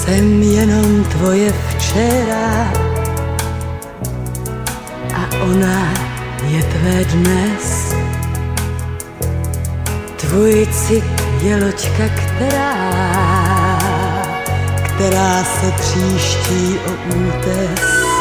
Jsem jenom tvoje včera a ona je tvé dnes. Tvůj cit je loďka, která se tříští o útes.